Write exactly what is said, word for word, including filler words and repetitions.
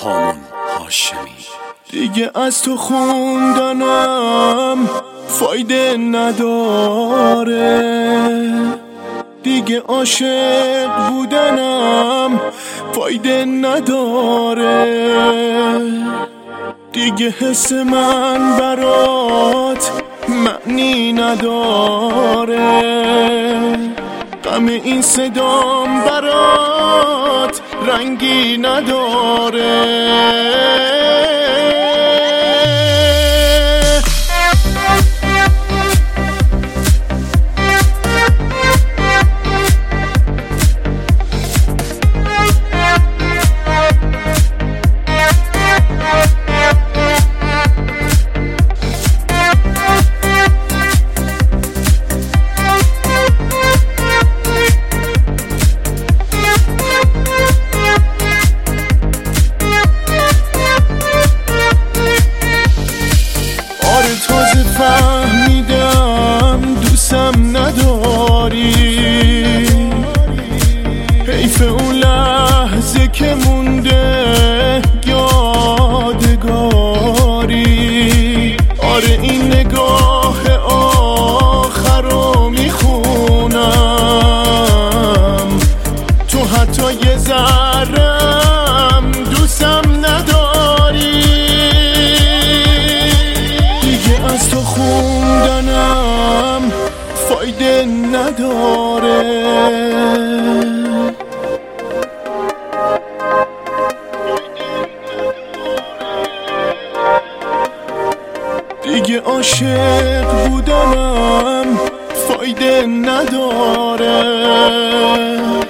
هامون هاشمی. دیگه از تو خوندنم فایده نداره، دیگه عاشق بودنم فایده نداره، دیگه حس من برات معنی نداره، غم این صدام برات رنگی نداره. تازه فهمیدم دوستم نداری، حیف اون لحظه که مونده یادگاری. آره این نگاه آخر رو میخونم، تو حتی یه ذرم دوستم نداری. از تو خوندنم فایده نداره، دیگه عاشق بودنم فایده نداره.